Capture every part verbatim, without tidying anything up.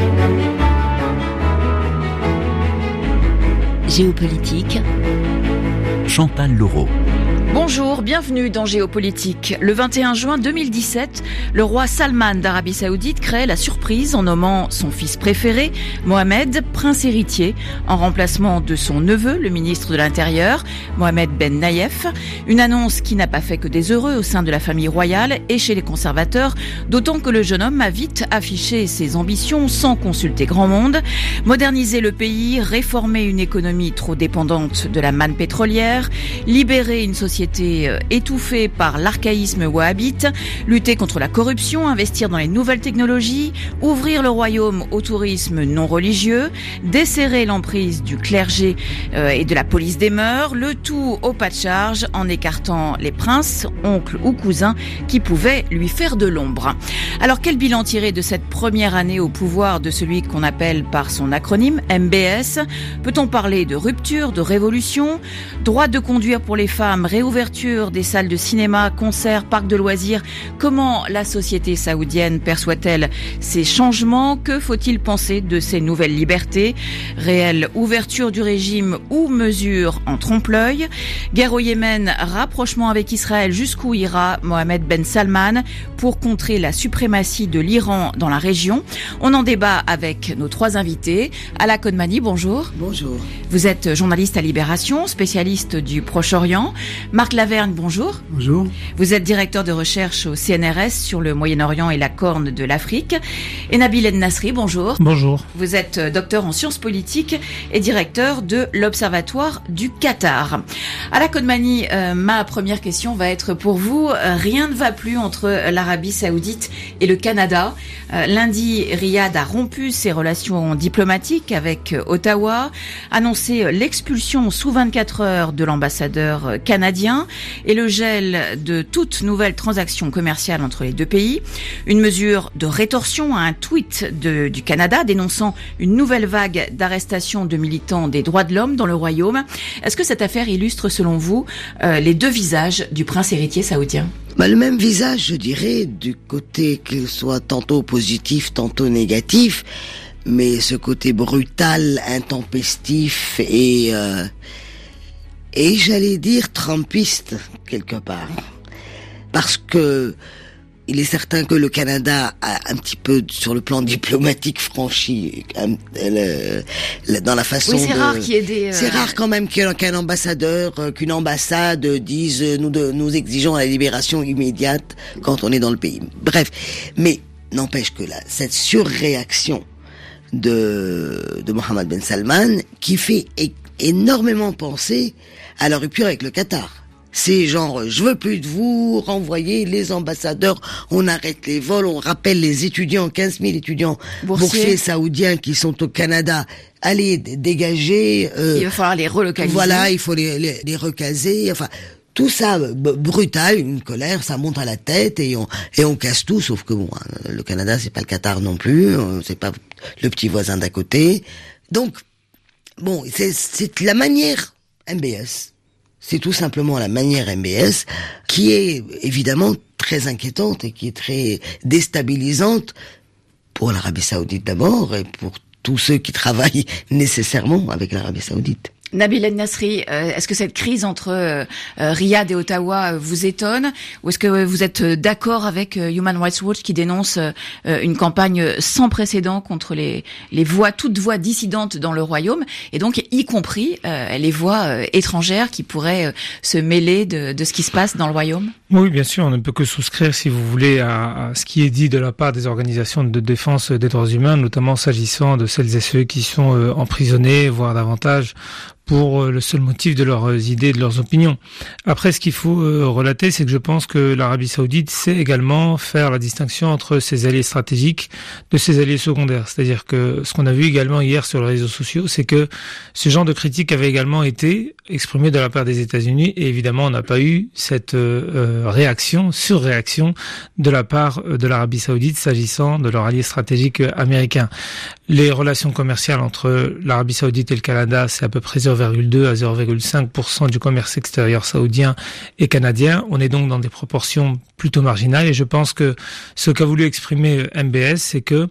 Géopolitique, Chantal Laureau. Bonjour, bienvenue dans Géopolitique. Le vingt et un juin deux mille dix-sept, le roi Salman d'Arabie Saoudite crée la surprise en nommant son fils préféré, Mohamed, prince héritier, en remplacement de son neveu, le ministre de l'Intérieur, Mohamed Ben Nayef. Une annonce qui n'a pas fait que des heureux au sein de la famille royale et chez les conservateurs, d'autant que le jeune homme a vite affiché ses ambitions sans consulter grand monde. Moderniser le pays, réformer une économie trop dépendante de la manne pétrolière, libérer une société étouffée par l'archaïsme wahhabite, lutter contre la corruption, investir dans les nouvelles technologies, ouvrir le royaume au tourisme non religieux, desserrer l'emprise du clergé euh, et de la police des mœurs, le tout au pas de charge en écartant les princes, oncles ou cousins qui pouvaient lui faire de l'ombre. Alors quel bilan tirer de cette première année au pouvoir de celui qu'on appelle par son acronyme M B S? Peut-on parler de rupture, de révolution? Droit de conduire pour les femmes, réouverture des salles de cinéma, concerts, parcs de loisirs. Comment la société saoudienne perçoit-elle ces changements? Que faut-il penser de ces nouvelles libertés? Réelle ouverture du régime ou mesure en trompe-l'œil? Guerre au Yémen, rapprochement avec Israël, jusqu'où ira Mohamed Ben Salman pour contrer la suprématie de l'Iran dans la région? On en débat avec nos trois invités. Ala Kodmani, bonjour. Bonjour. Vous êtes journaliste à Libération, spécialiste du Proche-Orient. Marc Lavergne, bonjour. Bonjour. Vous êtes directeur de recherche au C N R S sur le Moyen-Orient et la Corne de l'Afrique. Et Nabil El Nasri, bonjour. Bonjour. Vous êtes docteur en sciences politiques et directeur de l'Observatoire du Qatar. Ala Kodmani, euh, ma première question va être pour vous. Rien ne va plus entre l'Arabie Saoudite et le Canada. Euh, lundi, Riyad a rompu ses relations diplomatiques avec Ottawa, annoncé l'expulsion sous vingt-quatre heures de l'ambassadeur canadien et le gel de toute nouvelle transaction commerciale entre les deux pays. Une mesure de rétorsion à un tweet de, du Canada dénonçant une nouvelle vague d'arrestations de militants des droits de l'homme dans le royaume. Est-ce que cette affaire illustre, selon vous, euh, les deux visages du prince héritier saoudien ? Bah, le même visage, je dirais, du côté qu'il soit tantôt positif, tantôt négatif, mais ce côté brutal, intempestif et... Euh Et j'allais dire trumpiste, quelque part. Parce que il est certain que le Canada a un petit peu, sur le plan diplomatique, franchi un, le, le, dans la façon oui, c'est de... rare qu'il y ait des... Euh... C'est rare quand même qu'un, qu'un ambassadeur, qu'une ambassade dise nous, de, nous exigeons la libération immédiate quand on est dans le pays. Bref, mais n'empêche que là, cette surréaction de, de Mohamed Ben Salman, qui fait é- énormément penser à la rupture avec le Qatar. C'est genre, je veux plus de vous, renvoyer les ambassadeurs, on arrête les vols, on rappelle les étudiants, quinze mille étudiants boursiers, boursiers saoudiens qui sont au Canada, allez, dégager. Euh, il va falloir les relocaliser. Voilà, il faut les, les, les recaser, enfin... Tout ça, b- brutal, une colère, ça monte à la tête et on et on casse tout, sauf que bon, le Canada c'est pas le Qatar non plus, c'est pas le petit voisin d'à côté. Donc, bon, c'est, c'est la manière M B S. C'est tout simplement la manière M B S qui est évidemment très inquiétante et qui est très déstabilisante pour l'Arabie Saoudite d'abord et pour tous ceux qui travaillent nécessairement avec l'Arabie Saoudite. Nabil El Nasri, euh, est-ce que cette crise entre euh, Riyad et Ottawa euh, vous étonne, ou est-ce que vous êtes d'accord avec euh, Human Rights Watch qui dénonce euh, une campagne sans précédent contre les les voix, toutes voix dissidentes dans le royaume, et donc y compris euh, les voix euh, étrangères qui pourraient euh, se mêler de, de ce qui se passe dans le royaume? Oui, bien sûr, on ne peut que souscrire, si vous voulez, à, à ce qui est dit de la part des organisations de défense des droits humains, notamment s'agissant de celles et ceux qui sont euh, emprisonnés, voire davantage, pour le seul motif de leurs idées, de leurs opinions. Après, ce qu'il faut euh, relater, c'est que je pense que l'Arabie Saoudite sait également faire la distinction entre ses alliés stratégiques de ses alliés secondaires. C'est-à-dire que ce qu'on a vu également hier sur les réseaux sociaux, c'est que ce genre de critique avait également été exprimé de la part des États-Unis, et évidemment, on n'a pas eu cette euh, réaction, surréaction de la part de l'Arabie Saoudite s'agissant de leur allié stratégique américain. Les relations commerciales entre l'Arabie Saoudite et le Canada, c'est à peu près zéro virgule deux à zéro virgule cinq pour cent du commerce extérieur saoudien et canadien. On est donc dans des proportions plutôt marginales, et je pense que ce qu'a voulu exprimer M B S, c'est que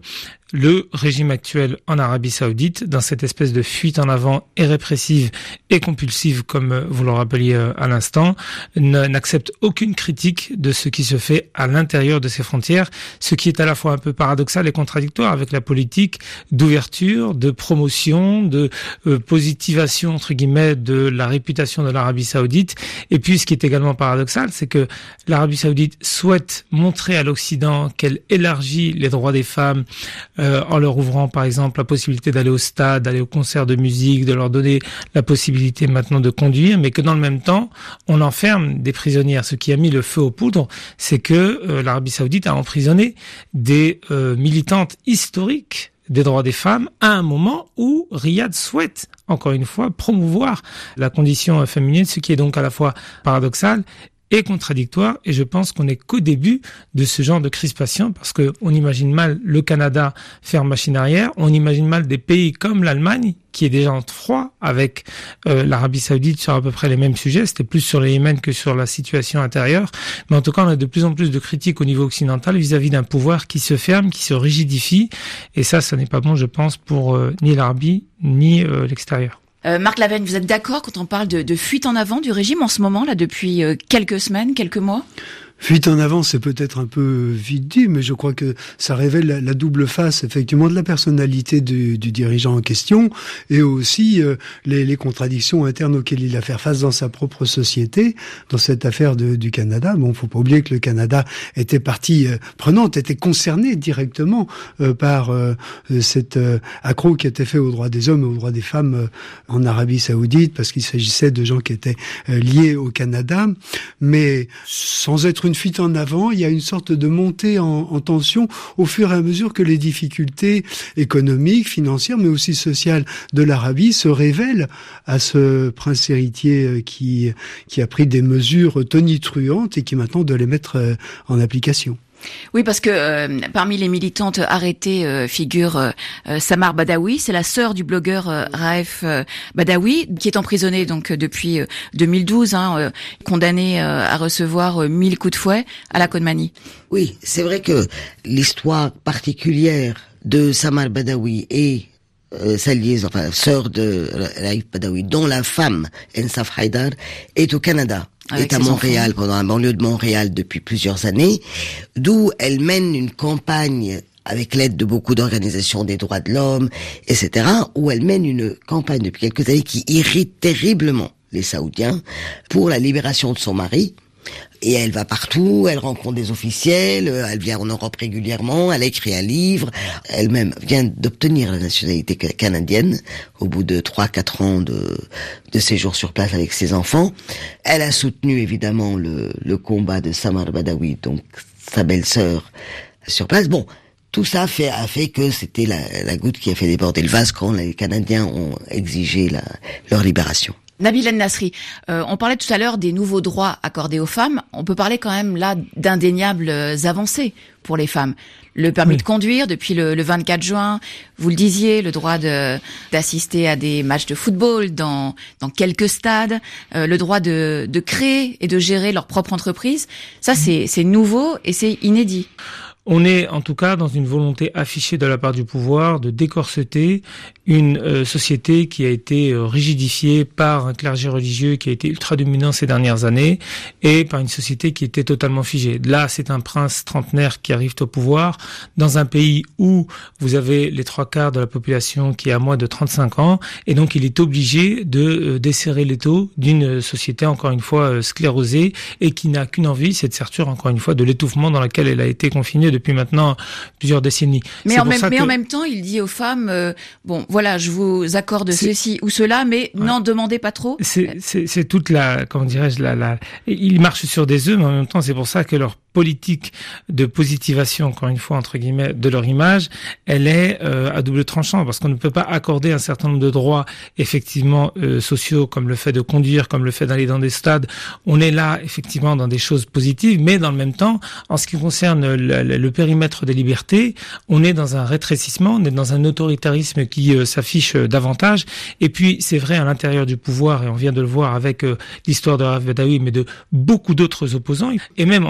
le régime actuel en Arabie Saoudite, dans cette espèce de fuite en avant et répressive et compulsive, comme vous le rappeliez à l'instant, n'accepte aucune critique de ce qui se fait à l'intérieur de ses frontières, ce qui est à la fois un peu paradoxal et contradictoire avec la politique d'ouverture, de promotion, de euh, positivation, entre guillemets, de la réputation de l'Arabie Saoudite. Et puis, ce qui est également paradoxal, c'est que l'Arabie Saoudite souhaite montrer à l'Occident qu'elle élargit les droits des femmes, Euh, en leur ouvrant par exemple la possibilité d'aller au stade, d'aller au concert de musique, de leur donner la possibilité maintenant de conduire, mais que dans le même temps, on enferme des prisonnières. Ce qui a mis le feu aux poudres, c'est que euh, l'Arabie Saoudite a emprisonné des euh, militantes historiques des droits des femmes à un moment où Riyad souhaite, encore une fois, promouvoir la condition féminine, ce qui est donc à la fois paradoxal et contradictoire, et je pense qu'on n'est qu'au début de ce genre de crispation, parce que on imagine mal le Canada faire machine arrière, on imagine mal des pays comme l'Allemagne, qui est déjà en froid avec euh, l'Arabie Saoudite sur à peu près les mêmes sujets, c'était plus sur le Yémen que sur la situation intérieure, mais en tout cas on a de plus en plus de critiques au niveau occidental vis-à-vis d'un pouvoir qui se ferme, qui se rigidifie, et ça, ça n'est pas bon, je pense, pour euh, ni l'Arabie, ni euh, l'extérieur. Euh, Marc Lavenne, vous êtes d'accord quand on parle de, de fuite en avant du régime en ce moment, là, depuis euh, quelques semaines, quelques mois ? Fuite en avant, c'est peut-être un peu vite dit, mais je crois que ça révèle la, la double face, effectivement, de la personnalité du, du dirigeant en question, et aussi euh, les, les contradictions internes auxquelles il a fait face dans sa propre société, dans cette affaire de, du Canada. Bon, faut pas oublier que le Canada était partie euh, prenante, était concerné directement euh, par euh, cette euh, accroc qui était fait aux droits des hommes et aux droits des femmes euh, en Arabie Saoudite, parce qu'il s'agissait de gens qui étaient euh, liés au Canada, mais sans être une Une fuite en avant, il y a une sorte de montée en, en tension au fur et à mesure que les difficultés économiques, financières, mais aussi sociales de l'Arabie se révèlent à ce prince héritier qui, qui a pris des mesures tonitruantes et qui maintenant doit les mettre en application. Oui, parce que euh, parmi les militantes arrêtées euh, figure euh, Samar Badawi, c'est la sœur du blogueur euh, Raef euh, Badawi, qui est emprisonnée donc depuis euh, deux mille douze, hein, euh, condamnée euh, à recevoir euh, mille coups de fouet à la Kodmani. Oui, c'est vrai que l'histoire particulière de Samar Badawi et euh, sa liaison, enfin sœur de Raef Badawi, dont la femme Ensaf Haïdar, est au Canada. Avec est à Montréal, enfants. Pendant la banlieue de Montréal depuis plusieurs années, d'où elle mène une campagne avec l'aide de beaucoup d'organisations des droits de l'homme, et cetera, où elle mène une campagne depuis quelques années qui irrite terriblement les Saoudiens pour la libération de son mari. Et elle va partout, elle rencontre des officiels, elle vient en Europe régulièrement, elle a écrit un livre, elle-même vient d'obtenir la nationalité canadienne au bout de trois quatre ans de, de séjour sur place avec ses enfants. Elle a soutenu évidemment le, le combat de Samar Badawi, donc sa belle-sœur, sur place. Bon, tout ça fait, a fait que c'était la, la goutte qui a fait déborder le vase quand les Canadiens ont exigé la, leur libération. Nabil El-Nasri, euh, on parlait tout à l'heure des nouveaux droits accordés aux femmes. On peut parler quand même là d'indéniables avancées pour les femmes. Le permis oui. de conduire depuis le, le vingt-quatre juin, vous le disiez, le droit de d'assister à des matchs de football dans dans quelques stades, euh, le droit de de créer et de gérer leur propre entreprise. Ça, c'est c'est nouveau et c'est inédit. On est en tout cas dans une volonté affichée de la part du pouvoir de décorseter une euh, société qui a été euh, rigidifiée par un clergé religieux qui a été ultra dominant ces dernières années et par une société qui était totalement figée. Là, c'est un prince trentenaire qui arrive au pouvoir dans un pays où vous avez les trois quarts de la population qui a moins de trente-cinq ans et donc il est obligé de euh, desserrer l'étau d'une société encore une fois euh, sclérosée et qui n'a qu'une envie, c'est de sortir encore une fois de l'étouffement dans lequel elle a été confinée depuis maintenant plusieurs décennies. Mais, en même, mais que... en même temps, il dit aux femmes, euh, bon, voilà, je vous accorde c'est... ceci ou cela, mais ouais. n'en demandez pas trop. C'est, c'est, c'est toute la, comment dirais-je, la, la, ils marchent sur des œufs, mais en même temps, c'est pour ça que leur politique de positivation, encore une fois, entre guillemets, de leur image, elle est euh, à double tranchant, parce qu'on ne peut pas accorder un certain nombre de droits, effectivement, euh, sociaux, comme le fait de conduire, comme le fait d'aller dans des stades. On est là, effectivement, dans des choses positives, mais dans le même temps, en ce qui concerne le, le, le périmètre des libertés, on est dans un rétrécissement, on est dans un autoritarisme qui euh, s'affiche euh, davantage. Et puis, c'est vrai, à l'intérieur du pouvoir, et on vient de le voir avec euh, l'histoire de Raef Badawi, mais de beaucoup d'autres opposants, et même en politique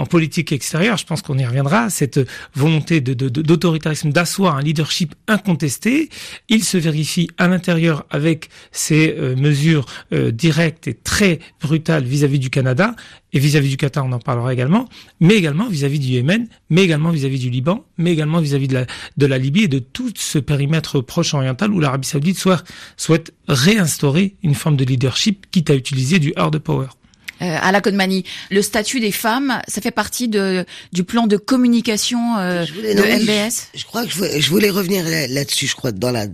politique extérieure, je pense qu'on y reviendra, cette volonté de, de, de, d'autoritarisme, d'asseoir un leadership incontesté, il se vérifie à l'intérieur avec ces euh, mesures euh, directes et très brutales vis-à-vis du Canada, et vis-à-vis du Qatar, on en parlera également, mais également vis-à-vis du Yémen, mais également vis-à-vis du Liban, mais également vis-à-vis de la, de la Libye et de tout ce périmètre proche oriental où l'Arabie Saoudite soit, souhaite réinstaurer une forme de leadership, quitte à utiliser du hard power. Euh, Ala Kodmani, le statut des femmes, ça fait partie de, du plan de communication euh, voulais, de non, M B S. Je, je crois que je voulais, je voulais revenir là, là-dessus, je crois, dans la...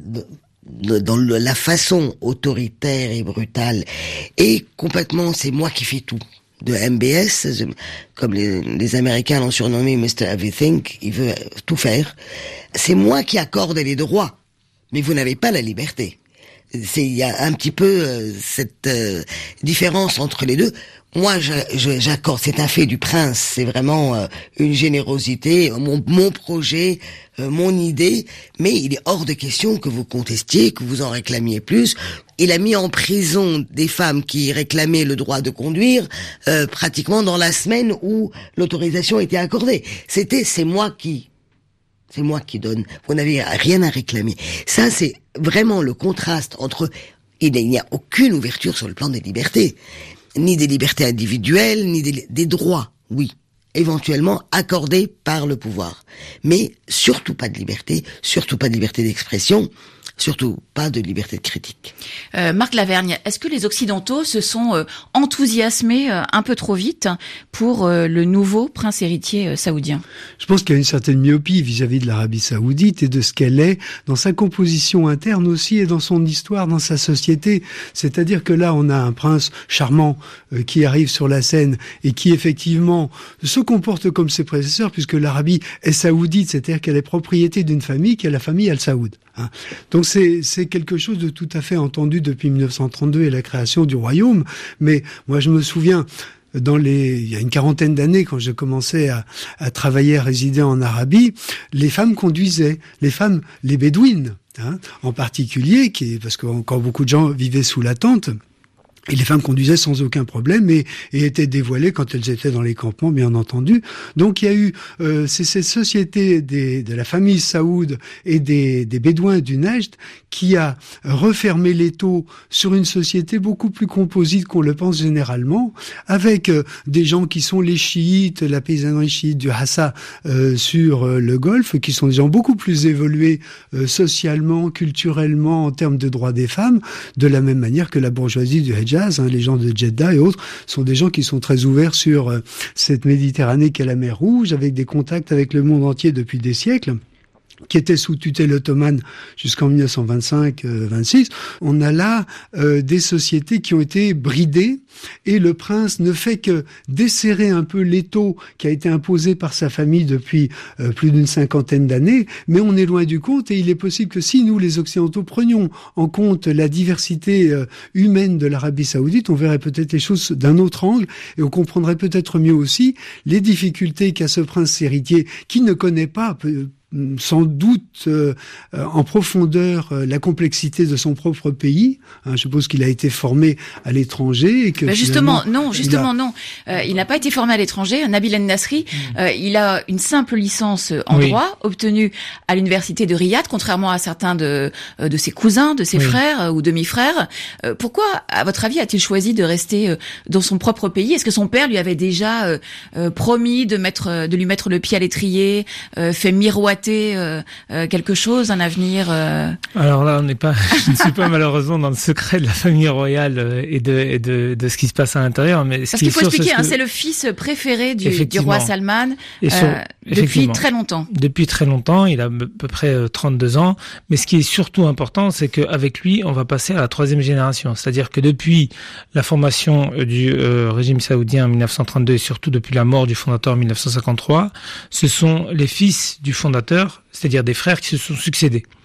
dans le, la façon autoritaire et brutale, et complètement, c'est moi qui fais tout. De M B S, comme les, les Américains l'ont surnommé mister Everything, il veut tout faire. C'est moi qui accorde les droits, mais vous n'avez pas la liberté. C'est, il y a un petit peu euh, cette euh, différence entre les deux. Moi, je, je, j'accorde, c'est un fait du prince, c'est vraiment euh, une générosité, mon, mon projet, euh, mon idée, mais il est hors de question que vous contestiez, que vous en réclamiez plus. Il a mis en prison des femmes qui réclamaient le droit de conduire euh, pratiquement dans la semaine où l'autorisation était accordée. C'était, c'est moi qui... C'est moi qui donne. Vous n'avez rien à réclamer. Ça, c'est vraiment le contraste entre... Il n'y a aucune ouverture sur le plan des libertés. Ni des libertés individuelles, ni des, des droits, oui, éventuellement accordés par le pouvoir. Mais surtout pas de liberté, surtout pas de liberté d'expression, surtout pas de liberté de critique. Euh, Marc Lavergne, est-ce que les Occidentaux se sont euh, enthousiasmés euh, un peu trop vite pour euh, le nouveau prince héritier euh, saoudien ? Je pense qu'il y a une certaine myopie vis-à-vis de l'Arabie saoudite et de ce qu'elle est dans sa composition interne aussi et dans son histoire, dans sa société. C'est-à-dire que là, on a un prince charmant euh, qui arrive sur la scène et qui effectivement se comporte comme ses prédécesseurs, puisque l'Arabie est saoudite, c'est-à-dire qu'elle est propriété d'une famille qui est la famille Al-Saoud. Hein. Donc c'est, c'est quelque chose de tout à fait entendu depuis mille neuf cent trente-deux et la création du royaume. Mais moi, je me souviens, dans les, il y a une quarantaine d'années, quand je commençais à, à travailler, à résider en Arabie, les femmes conduisaient, les femmes, les bédouines, hein, en particulier, qui, parce que encore beaucoup de gens vivaient sous la tente. Et les femmes conduisaient sans aucun problème et, et étaient dévoilées quand elles étaient dans les campements, bien entendu. Donc il y a eu euh, c'est cette société des, de la famille Saoud et des, des Bédouins du Nejd qui a refermé l'étau sur une société beaucoup plus composite qu'on le pense généralement, avec euh, des gens qui sont les chiites, la paysannerie chiite du Hassa euh, sur euh, le Golfe, qui sont des gens beaucoup plus évolués euh, socialement, culturellement, en termes de droits des femmes, de la même manière que la bourgeoisie du Hejaz. Hein, les gens de Jeddah et autres sont des gens qui sont très ouverts sur euh, cette Méditerranée qu'est la mer Rouge, avec des contacts avec le monde entier depuis des siècles, qui était sous tutelle ottomane jusqu'en mille neuf cent vingt-cinq vingt-six. On a là euh, des sociétés qui ont été bridées et le prince ne fait que desserrer un peu l'étau qui a été imposé par sa famille depuis euh, plus d'une cinquantaine d'années, mais on est loin du compte et il est possible que si nous, les Occidentaux, prenions en compte la diversité euh, humaine de l'Arabie Saoudite, on verrait peut-être les choses d'un autre angle et on comprendrait peut-être mieux aussi les difficultés qu'a ce prince héritier qui ne connaît pas peu, sans doute euh, en profondeur euh, la complexité de son propre pays. Hein, je suppose qu'il a été formé à l'étranger et que bah justement non, justement a... non. Euh, il n'a pas été formé à l'étranger. Nabil El-Nasri, mmh. euh, il a une simple licence en oui. droit obtenue à l'université de Riyad, contrairement à certains de de ses cousins, de ses oui. frères ou demi-frères. Euh, pourquoi, à votre avis, a-t-il choisi de rester euh, dans son propre pays ? Est-ce que son père lui avait déjà euh, euh, promis de mettre, de lui mettre le pied à l'étrier, euh, fait miroiter Euh, euh, quelque chose, un avenir euh... Alors là, on n'est pas, je ne suis pas malheureusement dans le secret de la famille royale euh, et de et de de ce qui se passe à l'intérieur, mais ce parce qui qu'il faut sûr, expliquer, c'est, hein, que... c'est le fils préféré du, du roi Salman euh, sur... depuis très longtemps. Depuis très longtemps, il a à peu près trente-deux ans. Mais ce qui est surtout important, c'est qu'avec lui, on va passer à la troisième génération. C'est-à-dire que depuis la formation du euh, régime saoudien en mille neuf cent trente-deux et surtout depuis la mort du fondateur en mille neuf cent cinquante-trois, ce sont les fils du fondateur, c'est-à-dire des frères qui se sont succédés.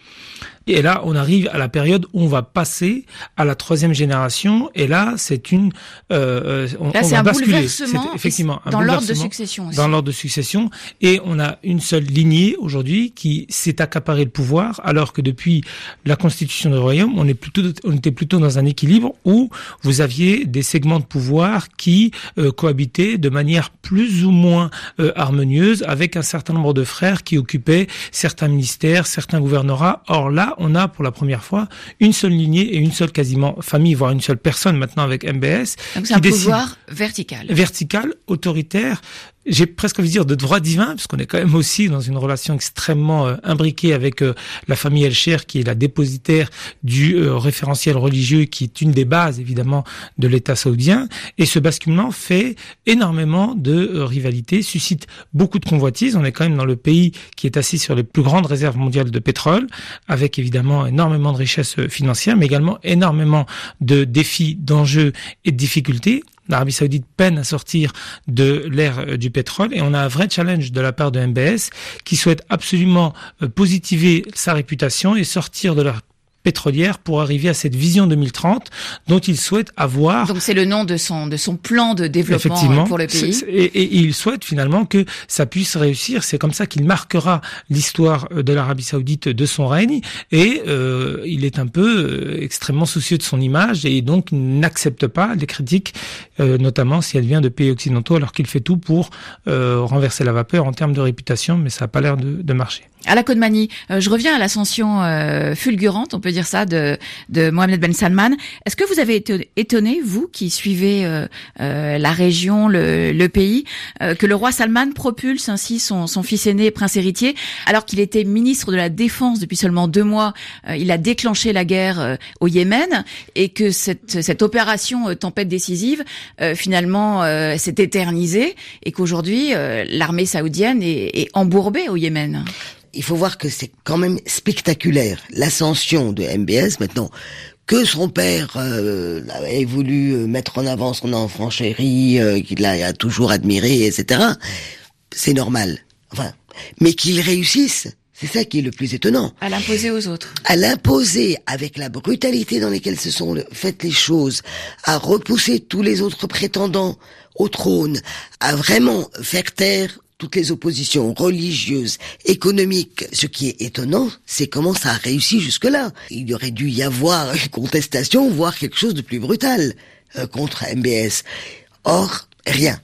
Et là, on arrive à la période où on va passer à la troisième génération. Et là, c'est une, euh, on, là, on c'est va un basculer. Bouleversement c'est effectivement un dans l'ordre de bouleversement succession aussi. Dans l'ordre de succession. Et on a une seule lignée aujourd'hui qui s'est accaparé le pouvoir, alors que depuis la constitution du royaume, on est plutôt, on était plutôt dans un équilibre où vous aviez des segments de pouvoir qui euh, cohabitaient de manière plus ou moins euh, harmonieuse avec un certain nombre de frères qui occupaient certains ministères, certains gouvernorats. Or là, on a pour la première fois une seule lignée et une seule quasiment famille, voire une seule personne maintenant avec M B S. Donc c'est un pouvoir vertical. Vertical, autoritaire. J'ai presque envie de dire de droit divin, parce qu'on est quand même aussi dans une relation extrêmement euh, imbriquée avec euh, la famille El-Cher, qui est la dépositaire du euh, référentiel religieux, qui est une des bases évidemment de l'État saoudien. Et ce basculement fait énormément de euh, rivalité, suscite beaucoup de convoitises. On est quand même dans le pays qui est assis sur les plus grandes réserves mondiales de pétrole, avec évidemment énormément de richesses financières, mais également énormément de défis, d'enjeux et de difficultés. L'Arabie Saoudite peine à sortir de l'ère du pétrole et on a un vrai challenge de la part de M B S qui souhaite absolument positiver sa réputation et sortir de leur pétrolière pour arriver à cette vision deux mille trente dont il souhaite avoir. Donc c'est le nom de son de son plan de développement pour le pays. C'est, et, et il souhaite finalement que ça puisse réussir. C'est comme ça qu'il marquera l'histoire de l'Arabie Saoudite de son règne. Et euh, il est un peu euh, extrêmement soucieux de son image et donc il n'accepte pas les critiques, euh, notamment si elle vient de pays occidentaux, alors qu'il fait tout pour euh, renverser la vapeur en termes de réputation, mais ça n'a pas l'air de, de marcher. À la Kodmani, euh, je reviens à l'ascension euh, fulgurante, on peut dire ça, de, de Mohammed Ben Salman. Est-ce que vous avez été étonné, vous qui suivez euh, euh, la région, le, le pays, euh, que le roi Salman propulse ainsi son, son fils aîné, prince héritier, alors qu'il était ministre de la Défense depuis seulement deux mois, euh, il a déclenché la guerre euh, au Yémen, et que cette, cette opération euh, tempête décisive, euh, finalement, euh, s'est éternisée, et qu'aujourd'hui, euh, l'armée saoudienne est, est embourbée au Yémen? Il faut voir que c'est quand même spectaculaire, l'ascension de M B S. Maintenant, que son père euh, ait voulu mettre en avant son enfant chéri, euh, qu'il l'a a toujours admiré, et cetera, c'est normal. Enfin, mais qu'il réussisse, c'est ça qui est le plus étonnant. À l'imposer aux autres. À l'imposer avec la brutalité dans laquelle se sont faites les choses, à repousser tous les autres prétendants au trône, à vraiment faire taire toutes les oppositions religieuses, économiques. Ce qui est étonnant, c'est comment ça a réussi jusque-là. Il y aurait dû y avoir une contestation, voire quelque chose de plus brutal euh, contre M B S. Or, rien.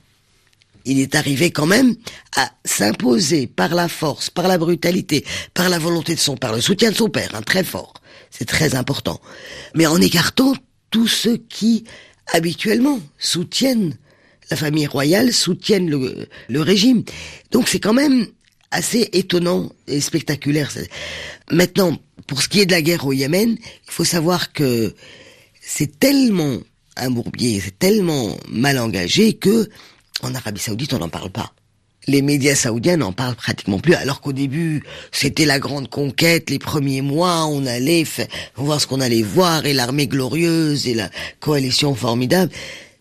Il est arrivé quand même à s'imposer par la force, par la brutalité, par la volonté de son père, le soutien de son père, hein, très fort. C'est très important. Mais en écartant tous ceux qui, habituellement, soutiennent la famille royale, soutiennent le, le régime. Donc c'est quand même assez étonnant et spectaculaire. Maintenant, pour ce qui est de la guerre au Yémen, il faut savoir que c'est tellement un bourbier, c'est tellement mal engagé que en Arabie Saoudite, on n'en parle pas. Les médias saoudiens n'en parlent pratiquement plus, alors qu'au début, c'était la grande conquête, les premiers mois, on allait faire, voir ce qu'on allait voir, et l'armée glorieuse, et la coalition formidable.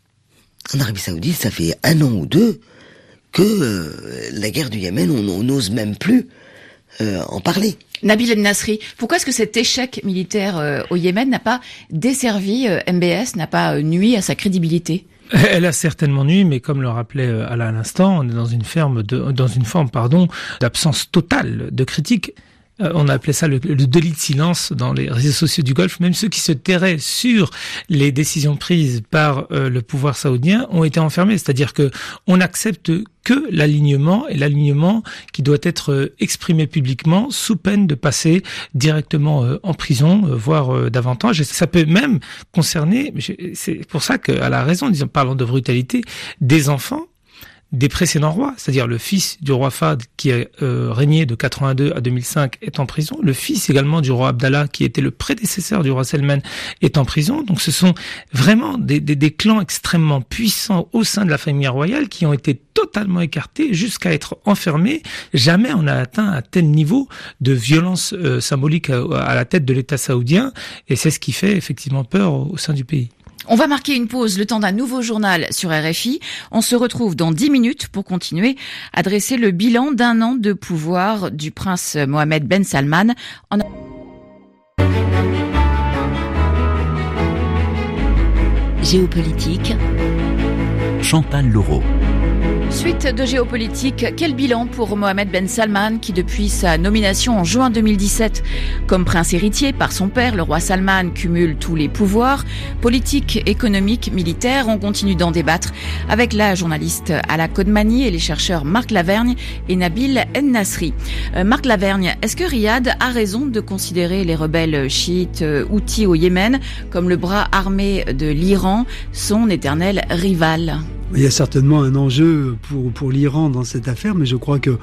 En Arabie Saoudite, ça fait un an ou deux que euh, la guerre du Yémen, on n'ose même plus euh, en parler. Nabil El Nasri, pourquoi est-ce que cet échec militaire euh, au Yémen n'a pas desservi euh, M B S, n'a pas euh, nui à sa crédibilité ? Elle a certainement nui, mais comme le rappelait Alain à l'instant, on est dans une ferme de, dans une forme, pardon, d'absence totale de critique. Euh, on a appelé ça le, le délit de silence dans les réseaux sociaux du Golfe. Même ceux qui se tairaient sur les décisions prises par euh, le pouvoir saoudien ont été enfermés. C'est-à-dire que on n'accepte que l'alignement, et l'alignement qui doit être euh, exprimé publiquement sous peine de passer directement euh, en prison, euh, voire euh, davantage. Et ça peut même concerner, c'est pour ça qu'elle a raison, disons, parlant de brutalité, des enfants des précédents rois, c'est-à-dire le fils du roi Fahd qui a euh, régné de quatre-vingt-deux à deux mille cinq est en prison, le fils également du roi Abdallah qui était le prédécesseur du roi Salman est en prison. Donc ce sont vraiment des, des, des clans extrêmement puissants au sein de la famille royale qui ont été totalement écartés jusqu'à être enfermés. Jamais on n'a atteint un tel niveau de violence euh, symbolique à, à la tête de l'État saoudien, et c'est ce qui fait effectivement peur au, au sein du pays. On va marquer une pause, le temps d'un nouveau journal sur R F I. On se retrouve dans dix minutes pour continuer à dresser le bilan d'un an de pouvoir du prince Mohammed Ben Salman. En Géopolitique. Chantal Laureau. Suite de Géopolitique, quel bilan pour Mohamed Ben Salman qui, depuis sa nomination en juin deux mille dix-sept comme prince héritier par son père, le roi Salman, cumule tous les pouvoirs politiques, économiques, militaires. On continue d'en débattre avec la journaliste Ala Kodmani et les chercheurs Marc Lavergne et Nabil En-Nasri. Euh, Marc Lavergne, est-ce que Riyad a raison de considérer les rebelles chiites euh, houthis au Yémen comme le bras armé de l'Iran, son éternel rival ? Il y a certainement un enjeu pour pour l'Iran dans cette affaire, mais je crois que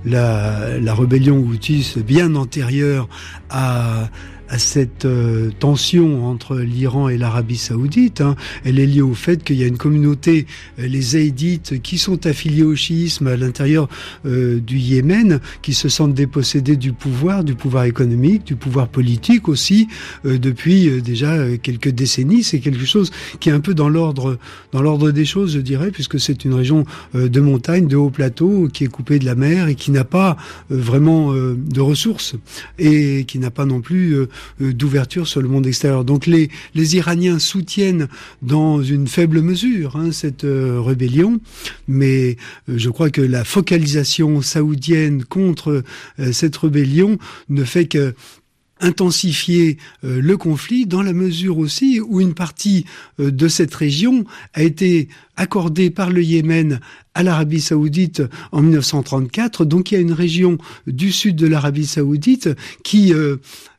la la rébellion houthie, bien antérieure à à cette euh, tension entre l'Iran et l'Arabie Saoudite, hein. Elle est liée au fait qu'il y a une communauté, euh, les Zaïdites, qui sont affiliés au chiisme à l'intérieur euh, du Yémen, qui se sentent dépossédés du pouvoir, du pouvoir économique, du pouvoir politique aussi, euh, depuis euh, déjà euh, quelques décennies. C'est quelque chose qui est un peu dans l'ordre, dans l'ordre des choses, je dirais, puisque c'est une région euh, de montagne, de haut plateau, qui est coupée de la mer et qui n'a pas euh, vraiment euh, de ressources et qui n'a pas non plus euh, d'ouverture sur le monde extérieur. Donc les les Iraniens soutiennent dans une faible mesure hein, cette euh, rébellion, mais euh, je crois que la focalisation saoudienne contre euh, cette rébellion ne fait que intensifier euh, le conflit, dans la mesure aussi où une partie euh, de cette région a été accordée par le Yémen à l'Arabie Saoudite en mille neuf cent trente-quatre. Donc il y a une région du sud de l'Arabie Saoudite qui euh,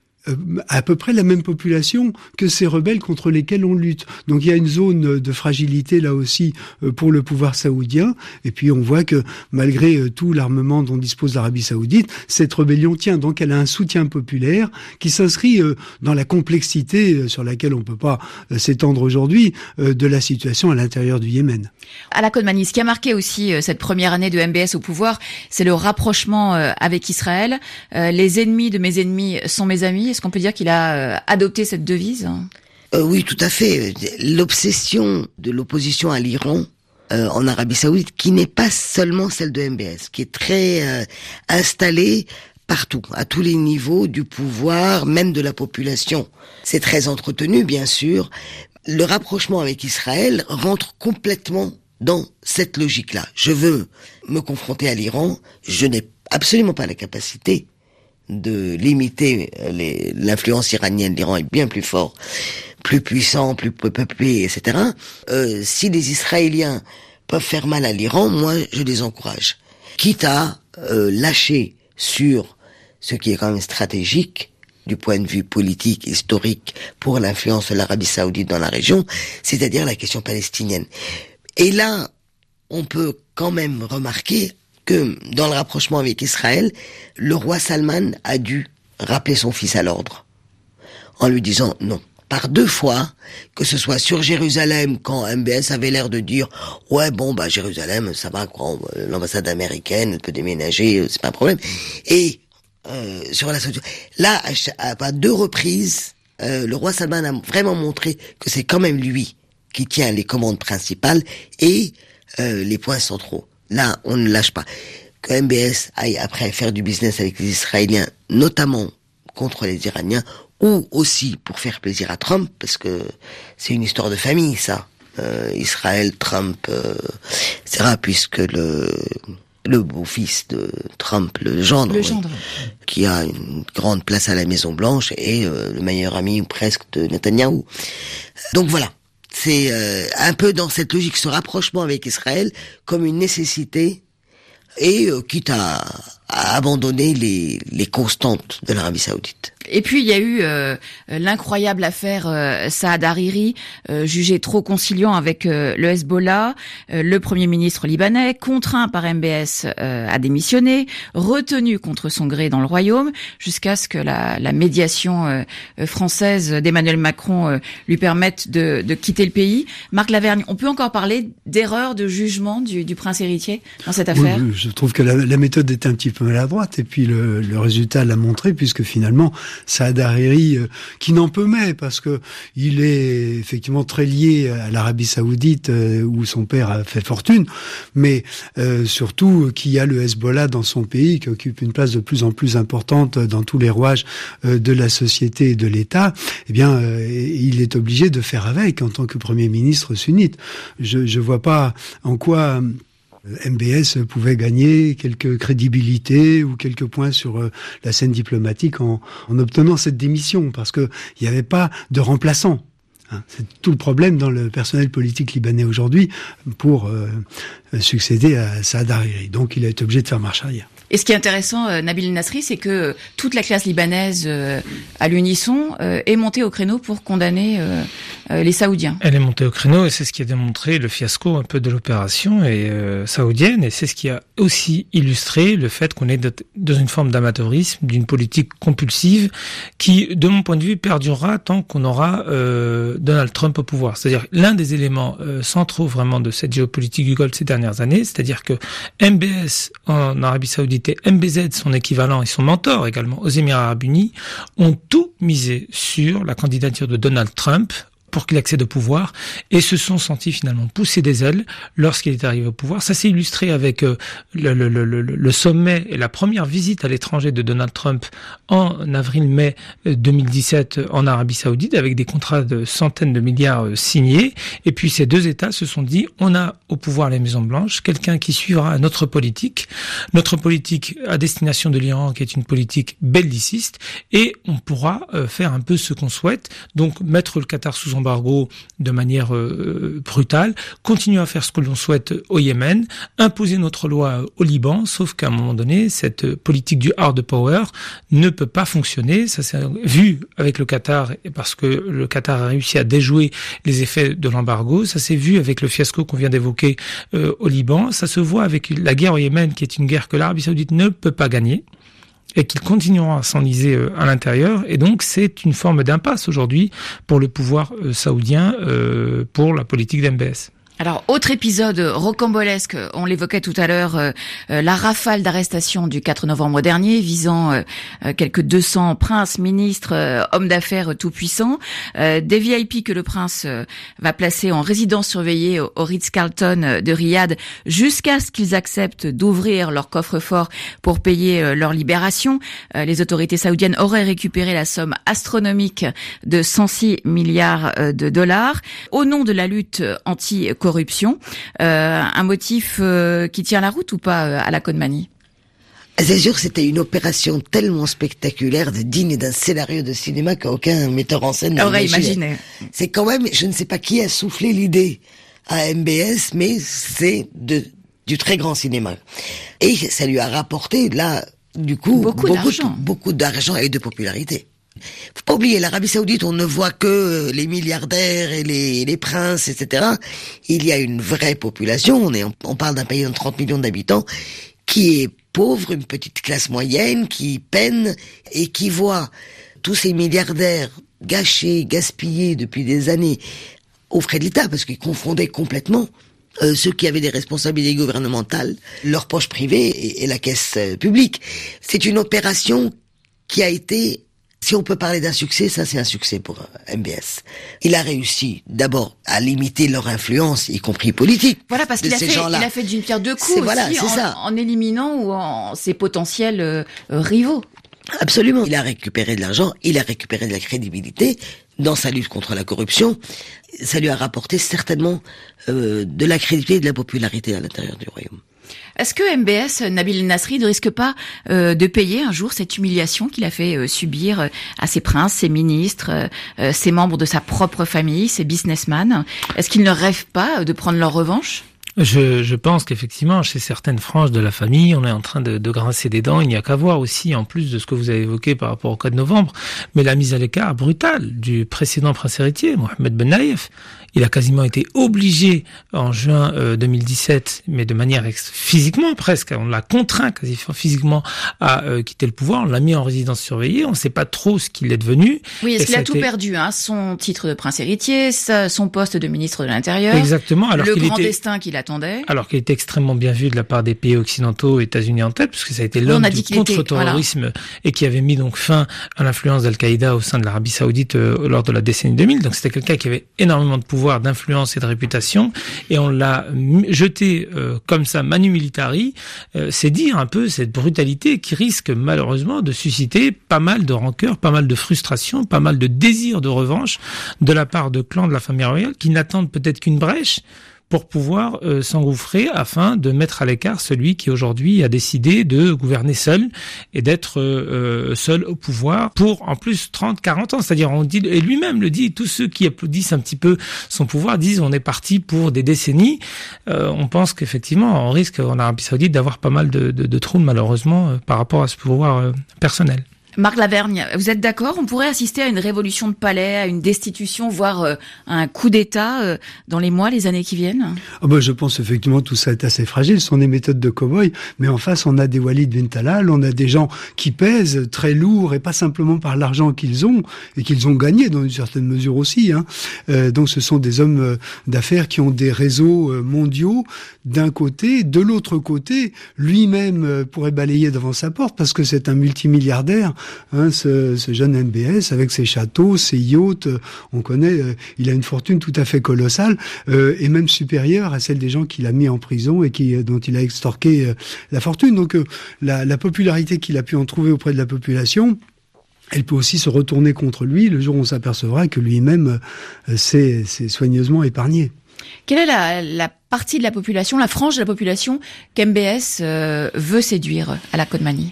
à peu près la même population que ces rebelles contre lesquels on lutte. Donc il y a une zone de fragilité là aussi pour le pouvoir saoudien. Et puis on voit que malgré tout l'armement dont dispose l'Arabie Saoudite, cette rébellion tient. Donc elle a un soutien populaire qui s'inscrit dans la complexité sur laquelle on peut pas s'étendre aujourd'hui de la situation à l'intérieur du Yémen. Ala Kodmani, ce qui a marqué aussi cette première année de M B S au pouvoir, c'est le rapprochement avec Israël. Les ennemis de mes ennemis sont mes amis. Est-ce qu'on peut dire qu'il a adopté cette devise ? euh, Oui, tout à fait. L'obsession de l'opposition à l'Iran euh, en Arabie Saoudite, qui n'est pas seulement celle de M B S, qui est très euh, installée partout, à tous les niveaux du pouvoir, même de la population. C'est très entretenu, bien sûr. Le rapprochement avec Israël rentre complètement dans cette logique-là. Je veux me confronter à l'Iran, je n'ai absolument pas la capacité de limiter les, l'influence iranienne. L'Iran est bien plus fort, plus puissant, plus peuplé, et cetera. Euh, si les Israéliens peuvent faire mal à l'Iran, moi, je les encourage. Quitte à euh, lâcher sur ce qui est quand même stratégique, du point de vue politique, historique, pour l'influence de l'Arabie Saoudite dans la région, c'est-à-dire la question palestinienne. Et là, on peut quand même remarquer que dans le rapprochement avec Israël, le roi Salman a dû rappeler son fils à l'ordre, en lui disant non. Par deux fois, que ce soit sur Jérusalem, quand M B S avait l'air de dire « Ouais, bon, bah Jérusalem, ça va, quoi, l'ambassade américaine, elle peut déménager, c'est pas un problème. » Et euh, sur la là, à, à, à deux reprises, euh, le roi Salman a vraiment montré que c'est quand même lui qui tient les commandes principales et euh, les points centraux. Là, on ne lâche pas. Que M B S aille après faire du business avec les Israéliens, notamment contre les Iraniens, ou aussi pour faire plaisir à Trump, parce que c'est une histoire de famille, ça. Euh, Israël, Trump, euh, et cetera, puisque le le beau-fils de Trump, le gendre, le gendre. Oui, qui a une grande place à la Maison-Blanche, et euh, le meilleur ami presque de Netanyahou. Donc voilà. C'est euh, un peu dans cette logique, ce rapprochement avec Israël comme une nécessité, et euh, quitte à, à abandonner les, les constantes de l'Arabie Saoudite. Et puis il y a eu euh, l'incroyable affaire euh, Saad Hariri, euh, jugé trop conciliant avec euh, le Hezbollah, euh, le Premier ministre libanais, contraint par M B S euh, à démissionner, retenu contre son gré dans le royaume, jusqu'à ce que la, la médiation euh, française d'Emmanuel Macron euh, lui permette de, de quitter le pays. Marc Lavergne, on peut encore parler d'erreur de jugement du, du prince héritier dans cette affaire ? Oui, je trouve que la, la méthode était un petit peu maladroite, et puis le, le résultat l'a montré, puisque finalement Saad Hariri, euh, qui n'en peut mais, parce que il est effectivement très lié à l'Arabie Saoudite, euh, où son père a fait fortune, mais euh, surtout qui a le Hezbollah dans son pays, qui occupe une place de plus en plus importante dans tous les rouages euh, de la société et de l'État. Eh bien, euh, il est obligé de faire avec en tant que Premier ministre sunnite. Je je vois pas en quoi M B S pouvait gagner quelques crédibilités ou quelques points sur euh, la scène diplomatique en, en obtenant cette démission, parce que il n'y avait pas de remplaçant. Hein, c'est tout le problème dans le personnel politique libanais aujourd'hui pour euh, succéder à Saad Hariri. Donc il a été obligé de faire marche arrière. Et ce qui est intéressant, euh, Nabil Nasri, c'est que toute la classe libanaise, euh, à l'unisson, euh, est montée au créneau pour condamner euh, euh, les Saoudiens. Elle est montée au créneau et c'est ce qui a démontré le fiasco un peu de l'opération et, euh, saoudienne, et c'est ce qui a aussi illustré le fait qu'on est dans une forme d'amateurisme, d'une politique compulsive qui, de mon point de vue, perdurera tant qu'on aura euh, Donald Trump au pouvoir. C'est-à-dire l'un des éléments euh, centraux vraiment de cette géopolitique du Golfe ces dernières années, c'est-à-dire que M B S en Arabie Saoudite et M B Z, son équivalent et son mentor également aux Émirats Arabes Unis, ont tout misé sur la candidature de Donald Trump pour qu'il accède au pouvoir, et se sont sentis finalement pousser des ailes lorsqu'il est arrivé au pouvoir. Ça s'est illustré avec euh, le, le, le, le sommet et la première visite à l'étranger de Donald Trump en avril-mai deux mille dix-sept en Arabie Saoudite, avec des contrats de centaines de milliards euh, signés. Et puis ces deux États se sont dit, on a au pouvoir les Maisons Blanches, quelqu'un qui suivra notre politique, notre politique à destination de l'Iran, qui est une politique belliciste, et on pourra euh, faire un peu ce qu'on souhaite, donc mettre le Qatar sous embargo de manière euh, brutale, continuer à faire ce que l'on souhaite au Yémen, imposer notre loi au Liban, sauf qu'à un moment donné, cette politique du hard power ne peut pas fonctionner. Ça s'est vu avec le Qatar, parce que le Qatar a réussi à déjouer les effets de l'embargo. Ça s'est vu avec le fiasco qu'on vient d'évoquer euh, au Liban. Ça se voit avec la guerre au Yémen, qui est une guerre que l'Arabie Saoudite ne peut pas gagner, et qu'ils continueront à s'enliser à l'intérieur. Et donc, c'est une forme d'impasse aujourd'hui pour le pouvoir saoudien, euh, pour la politique d'M B S. Alors, autre épisode rocambolesque, on l'évoquait tout à l'heure, euh, euh, la rafale d'arrestation du quatre novembre dernier, visant euh, euh, quelques deux cents princes, ministres, euh, hommes d'affaires tout-puissants, euh, des V I P que le prince euh, va placer en résidence surveillée au, au Ritz-Carlton de Riyad, jusqu'à ce qu'ils acceptent d'ouvrir leur coffre-fort pour payer euh, leur libération. Euh, les autorités saoudiennes auraient récupéré la somme astronomique de cent six milliards de dollars au nom de la lutte anti corruption, euh, un motif euh, qui tient la route ou pas euh, à la Kodmani? C'est sûr, c'était une opération tellement spectaculaire, digne d'un scénario de cinéma qu'aucun metteur en scène n'a imaginé. C'est quand même, je ne sais pas qui a soufflé l'idée à M B S, mais c'est de du très grand cinéma. Et ça lui a rapporté, là, du coup, beaucoup, beaucoup d'argent, de, beaucoup d'argent et de popularité. Faut pas oublier, l'Arabie Saoudite, on ne voit que les milliardaires et les, les princes, et cetera. Il y a une vraie population, on est, on parle d'un pays de trente millions d'habitants, qui est pauvre, une petite classe moyenne, qui peine, et qui voit tous ces milliardaires gâchés, gaspillés depuis des années aux frais de l'État, parce qu'ils confondaient complètement euh, ceux qui avaient des responsabilités gouvernementales, leur poche privée et, et la caisse euh, publique. C'est une opération qui a été, si on peut parler d'un succès, ça c'est un succès pour M B S. Il a réussi d'abord à limiter leur influence, y compris politique. Voilà, parce qu'il a fait, il a fait d'une pierre deux coups aussi, voilà, en, ça. en éliminant ou en ses potentiels euh, rivaux. Absolument. Il a récupéré de l'argent, il a récupéré de la crédibilité dans sa lutte contre la corruption. Ça lui a rapporté certainement euh, de la crédibilité et de la popularité à l'intérieur du royaume. Est-ce que M B S, Nabil Nasri, ne risque pas euh, de payer un jour cette humiliation qu'il a fait euh, subir euh, à ses princes, ses ministres, euh, ses membres de sa propre famille, ses businessmen? Est-ce qu'ils ne rêvent pas de prendre leur revanche? Je, je pense qu'effectivement, chez certaines franges de la famille, on est en train de, de grincer des dents. Il n'y a qu'à voir aussi, en plus de ce que vous avez évoqué par rapport au cas de novembre, mais la mise à l'écart brutale du précédent prince héritier, Mohamed Ben Naïef. Il a quasiment été obligé en juin euh, deux mille dix-sept, mais de manière ex- physiquement presque, on l'a contraint quasiment physiquement à euh, quitter le pouvoir. On l'a mis en résidence surveillée. On ne sait pas trop ce qu'il est devenu. Oui, est-ce qu'il a, a tout été... perdu, hein, son titre de prince héritier, sa, son poste de ministre de l'Intérieur. Exactement. Alors le qu'il grand était... destin qu'il attend. attendait. Alors qu'il était extrêmement bien vu de la part des pays occidentaux, États-Unis en tête, puisque ça a été l'homme du contre-terrorisme voilà. et qui avait mis donc fin à l'influence d'Al-Qaïda au sein de l'Arabie Saoudite euh, lors de la décennie deux mille. Donc c'était quelqu'un qui avait énormément de pouvoir, d'influence et de réputation, et on l'a jeté euh, comme ça, manu militari. Euh, c'est dire un peu cette brutalité qui risque malheureusement de susciter pas mal de rancœur, pas mal de frustration, pas mal de désir de revanche de la part de clans de la famille royale qui n'attendent peut-être qu'une brèche pour pouvoir euh, s'engouffrer afin de mettre à l'écart celui qui aujourd'hui a décidé de gouverner seul et d'être euh, seul au pouvoir pour en plus trente, quarante ans. C'est-à-dire, on dit, et lui-même le dit, tous ceux qui applaudissent un petit peu son pouvoir disent on est parti pour des décennies. Euh, on pense qu'effectivement, on risque en Arabie Saoudite d'avoir pas mal de, de, de troubles malheureusement euh, par rapport à ce pouvoir euh, personnel. Marc Lavergne, vous êtes d'accord? On pourrait assister à une révolution de palais, à une destitution, voire euh, à un coup d'État euh, dans les mois, les années qui viennent? Oh ben, je pense effectivement tout ça est assez fragile. Ce sont des méthodes de cow-boy, mais en face, on a des Walid bin Talal, on a des gens qui pèsent très lourd et pas simplement par l'argent qu'ils ont et qu'ils ont gagné dans une certaine mesure aussi. Hein. Euh, donc, ce sont des hommes euh, d'affaires qui ont des réseaux euh, mondiaux d'un côté. De l'autre côté, lui-même euh, pourrait balayer devant sa porte parce que c'est un multimilliardaire. Hein, ce, ce jeune M B S avec ses châteaux, ses yachts, euh, on connaît, euh, il a une fortune tout à fait colossale euh, et même supérieure à celle des gens qu'il a mis en prison et qui, dont il a extorqué euh, la fortune. Donc euh, la, la popularité qu'il a pu en trouver auprès de la population, elle peut aussi se retourner contre lui le jour où on s'apercevra que lui-même euh, s'est, s'est soigneusement épargné. Quelle est la, la partie de la population, la frange de la population qu'M B S euh, veut séduire à la Kodmani?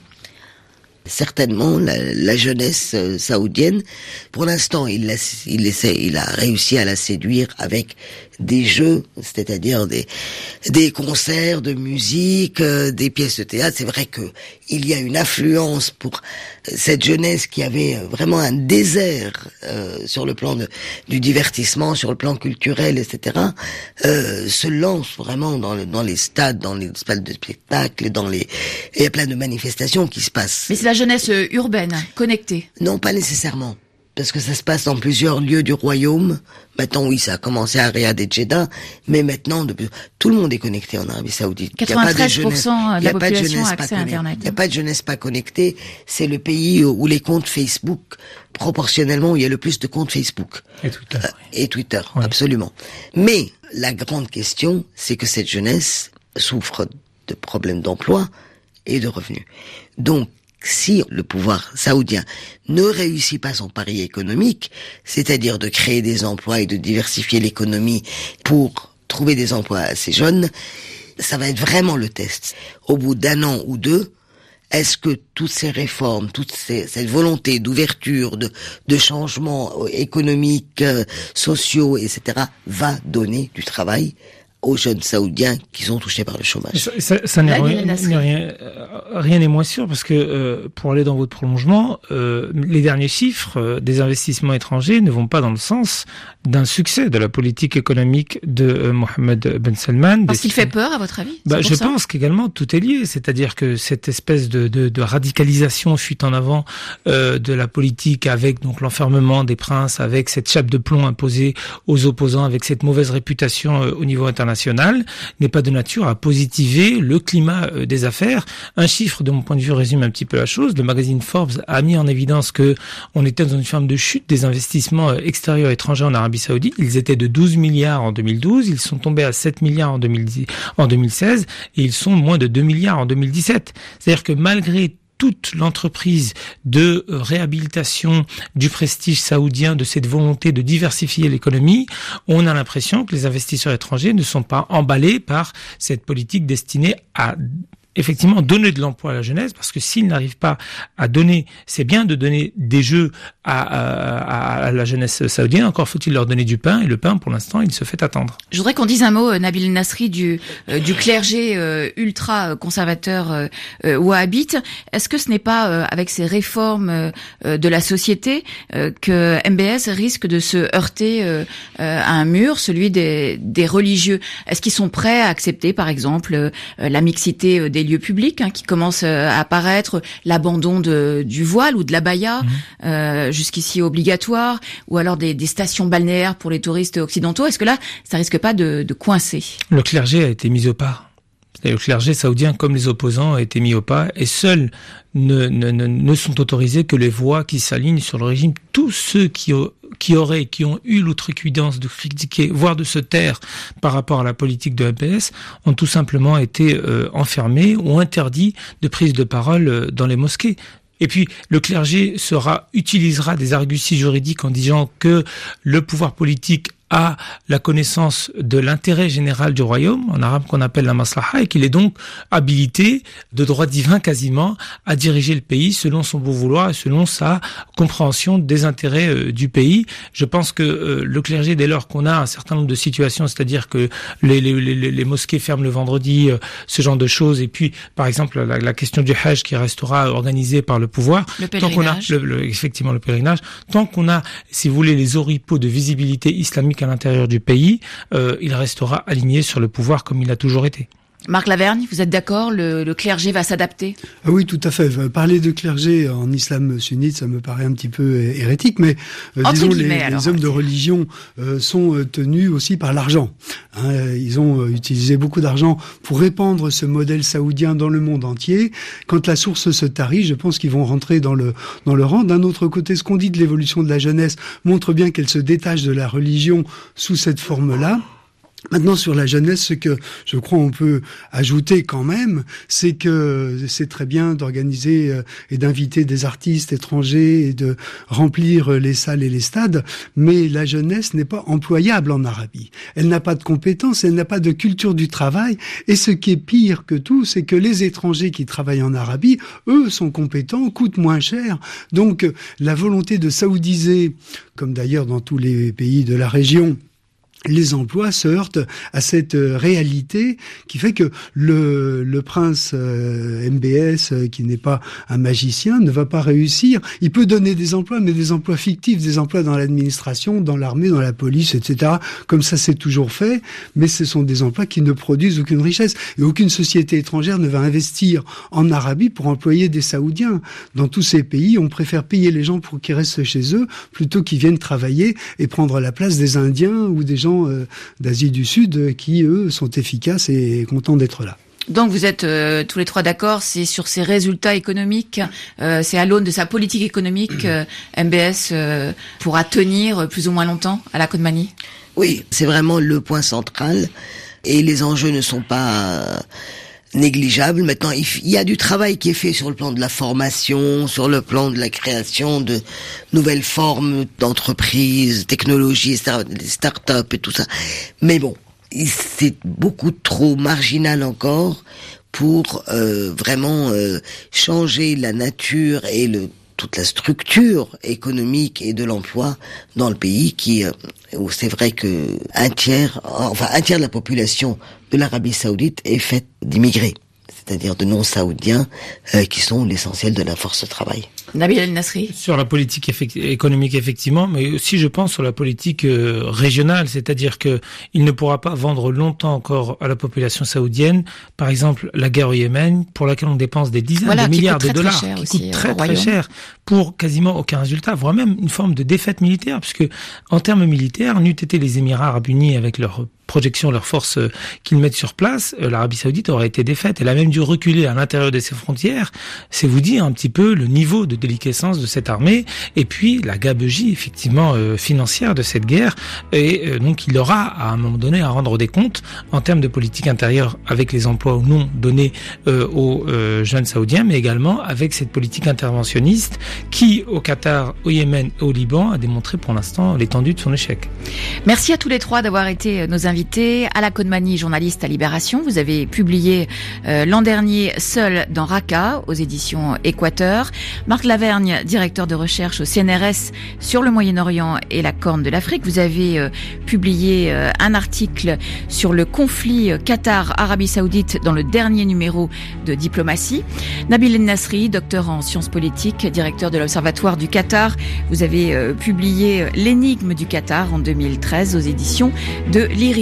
Certainement la, la jeunesse euh, saoudienne. Pour l'instant, il, la, il essaie, il a réussi à la séduire avec des jeux, c'est-à-dire des des concerts de musique, euh, des pièces de théâtre. C'est vrai que il y a une affluence pour cette jeunesse qui avait vraiment un désert euh, sur le plan de, du divertissement, sur le plan culturel, et cetera. Euh, se lance vraiment dans, le, dans les stades, dans les salles de spectacle, dans les, il y a plein de manifestations qui se passent. Mais c'est la jeunesse urbaine, connectée. Non, pas nécessairement. Parce que ça se passe dans plusieurs lieux du royaume. Maintenant, oui, ça a commencé à Riyad et Jeddah, mais maintenant, depuis, tout le monde est connecté en Arabie Saoudite. quatre-vingt-treize pour cent de la population a accès à Internet. Il n'y a pas de jeunesse pas connectée. C'est le pays où les comptes Facebook, proportionnellement, où il y a le plus de comptes Facebook. Et Twitter. Euh, et Twitter, oui. Absolument. Mais la grande question, c'est que cette jeunesse souffre de problèmes d'emploi et de revenus. Donc, si le pouvoir saoudien ne réussit pas son pari économique, c'est-à-dire de créer des emplois et de diversifier l'économie pour trouver des emplois à ces jeunes, ça va être vraiment le test. Au bout d'un an ou deux, est-ce que toutes ces réformes, toute ces, cette volonté d'ouverture, de, de changements économiques, euh, sociaux, et cetera, va donner du travail aux jeunes saoudiens qui sont touchés par le chômage? Ça, ça, ça n'est rien, rien, rien n'est moins sûr parce que euh, pour aller dans votre prolongement, euh, les derniers chiffres euh, des investissements étrangers ne vont pas dans le sens d'un succès de la politique économique de euh, Mohammed Ben Salman. Parce qu'il fait peur, à votre avis? Bah, je ça pense qu'également tout est lié, c'est-à-dire que cette espèce de, de, de radicalisation fuite en avant euh, de la politique avec donc l'enfermement des princes, avec cette chape de plomb imposée aux opposants, avec cette mauvaise réputation euh, au niveau international, n'est pas de nature à positiver le climat euh, des affaires. Un chiffre, de mon point de vue, résume un petit peu la chose. Le magazine Forbes a mis en évidence que on était dans une forme de chute des investissements euh, extérieurs étrangers en Arabie Saoudite. Ils étaient de douze milliards en deux mille douze, ils sont tombés à sept milliards en deux mille dix, en deux mille seize et ils sont moins de deux milliards en deux mille dix-sept. C'est-à-dire que malgré toute l'entreprise de réhabilitation du prestige saoudien, de cette volonté de diversifier l'économie, on a l'impression que les investisseurs étrangers ne sont pas emballés par cette politique destinée à effectivement donner de l'emploi à la jeunesse, parce que s'ils n'arrivent pas à donner, c'est bien de donner des jeux à, à, à la jeunesse saoudienne, encore faut-il leur donner du pain, et le pain, pour l'instant, il se fait attendre. Je voudrais qu'on dise un mot, Nabil Nasri, du, euh, du clergé euh, ultra-conservateur euh, euh, wahhabite. Est-ce que ce n'est pas euh, avec ces réformes euh, de la société euh, que M B S risque de se heurter euh, euh, à un mur, celui des, des religieux? Est-ce qu'ils sont prêts à accepter, par exemple, euh, la mixité euh, des les lieux publics hein, qui commencent à apparaître, l'abandon de, du voile ou de l'abaya, mmh. euh, jusqu'ici obligatoire, ou alors des, des stations balnéaires pour les touristes occidentaux. Est-ce que là, ça risque pas de, de coincer? Le clergé a été mis au pas. Le clergé saoudien, comme les opposants, a été mis au pas et seuls ne, ne, ne, ne sont autorisés que les voix qui s'alignent sur le régime. Tous ceux qui, qui auraient, qui ont eu l'outrecuidance de critiquer, voire de se taire par rapport à la politique de M P S, ont tout simplement été euh, enfermés ou interdits de prise de parole dans les mosquées. Et puis, le clergé sera, utilisera des arguties juridiques en disant que le pouvoir politique a la connaissance de l'intérêt général du royaume, en arabe qu'on appelle la maslaha, et qu'il est donc habilité, de droit divin quasiment, à diriger le pays selon son bon vouloir et selon sa compréhension des intérêts euh, du pays. Je pense que euh, le clergé, dès lors qu'on a un certain nombre de situations, c'est-à-dire que les, les, les, les mosquées ferment le vendredi, euh, ce genre de choses, et puis, par exemple, la, la question du hajj qui restera organisée par le pouvoir. Le pèlerinage. Tant qu'on a, le, le, effectivement, le pèlerinage. Tant qu'on a, si vous voulez, les oripeaux de visibilité islamique à l'intérieur du pays, euh, il restera aligné sur le pouvoir comme il a toujours été. Marc Lavergne, vous êtes d'accord, le, le clergé va s'adapter? Ah oui, tout à fait. Parler de clergé en islam sunnite, ça me paraît un petit peu hérétique, mais euh, disons les, alors, les hommes de religion euh, sont euh, tenus aussi par l'argent. Hein, ils ont euh, utilisé beaucoup d'argent pour répandre ce modèle saoudien dans le monde entier. Quand la source se tarit, je pense qu'ils vont rentrer dans le dans le rang. D'un autre côté, ce qu'on dit de l'évolution de la jeunesse montre bien qu'elle se détache de la religion sous cette forme-là. Maintenant, sur la jeunesse, ce que je crois on peut ajouter quand même, c'est que c'est très bien d'organiser et d'inviter des artistes étrangers et de remplir les salles et les stades, mais la jeunesse n'est pas employable en Arabie. Elle n'a pas de compétences, elle n'a pas de culture du travail, et ce qui est pire que tout, c'est que les étrangers qui travaillent en Arabie, eux, sont compétents, coûtent moins cher. Donc, la volonté de saoudiser, comme d'ailleurs dans tous les pays de la région, les emplois se heurtent à cette réalité qui fait que le, le prince euh, M B S, euh, qui n'est pas un magicien, ne va pas réussir. Il peut donner des emplois, mais des emplois fictifs, des emplois dans l'administration, dans l'armée, dans la police, et cetera. Comme ça, c'est toujours fait, mais ce sont des emplois qui ne produisent aucune richesse. Et aucune société étrangère ne va investir en Arabie pour employer des Saoudiens. Dans tous ces pays, on préfère payer les gens pour qu'ils restent chez eux, plutôt qu'ils viennent travailler et prendre la place des Indiens ou des gens d'Asie du Sud qui, eux, sont efficaces et contents d'être là. Donc vous êtes euh, tous les trois d'accord, c'est sur ses résultats économiques, euh, c'est à l'aune de sa politique économique, euh, M B S euh, pourra tenir plus ou moins longtemps à la Kodmani? Oui, c'est vraiment le point central et les enjeux ne sont pas négligeable. Maintenant, il y a du travail qui est fait sur le plan de la formation, sur le plan de la création de nouvelles formes d'entreprises, technologies, des start-up et tout ça. Mais bon, c'est beaucoup trop marginal encore pour euh, vraiment euh, changer la nature et le toute la structure économique et de l'emploi dans le pays qui euh, où c'est vrai que un tiers enfin un tiers de la population de l'Arabie Saoudite est faite d'immigrés, c'est-à-dire de non-saoudiens euh, qui sont l'essentiel de la force de travail. Nabil El-Nasri. Sur la politique effecti- économique, effectivement, mais aussi, je pense, sur la politique euh, régionale, c'est-à-dire que il ne pourra pas vendre longtemps encore à la population saoudienne, par exemple, la guerre au Yémen, pour laquelle on dépense des dizaines voilà, de milliards de dollars, qui aussi, coûte très, très royaume. cher, pour quasiment aucun résultat, voire même une forme de défaite militaire, puisque, en termes militaires, n'eût été les Émirats arabes unis avec leur projection, leurs forces euh, qu'ils mettent sur place, euh, l'Arabie Saoudite aurait été défaite. Elle a même dû reculer à l'intérieur de ses frontières. C'est vous dire un petit peu le niveau de déliquescence de cette armée et puis la gabegie effectivement euh, financière de cette guerre. Et euh, donc il aura à un moment donné à rendre des comptes en termes de politique intérieure avec les emplois ou non donnés euh, aux euh, jeunes saoudiens, mais également avec cette politique interventionniste qui, au Qatar, au Yémen et au Liban, a démontré pour l'instant l'étendue de son échec. Merci à tous les trois d'avoir été nos invités. Ala Kodmani, journaliste à Libération, vous avez publié euh, l'an dernier Seul dans Raqqa aux éditions Équateur. Marc Lavergne, directeur de recherche au C N R S sur le Moyen-Orient et la Corne de l'Afrique, vous avez euh, publié euh, un article sur le conflit Qatar-Arabie Saoudite dans le dernier numéro de Diplomatie. Nabil El-Nasri, docteur en sciences politiques, directeur de l'Observatoire du Qatar, vous avez euh, publié L'énigme du Qatar en deux mille treize aux éditions de l'I R I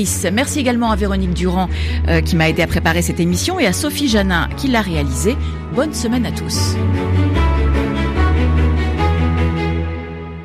Paris. Merci également à Véronique Durand euh, qui m'a aidé à préparer cette émission et à Sophie Janin qui l'a réalisée. Bonne semaine à tous.